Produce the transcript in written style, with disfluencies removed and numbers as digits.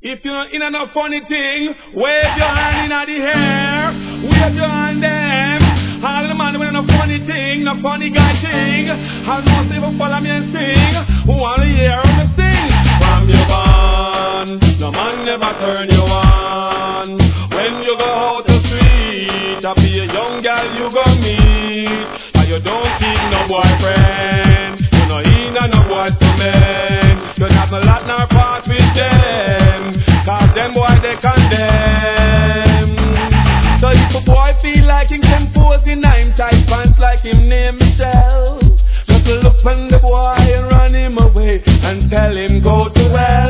If you're in a funny thing, wave your hand in the air, wave your hand them. All the man with no funny thing, no funny guy thing. I'll not even follow me and sing. Who wanna hear me sing? From your bond, no man never turn you on. When you go out the street, I be a young girl you go meet. And you don't keep no boyfriend, you know he no boy to men. You have no lot nor part with them, cause them boy they condemn. So if a boy feel like him composing, I'm tight pants like him name himself. Just look on the boy and run him away and tell him go to hell.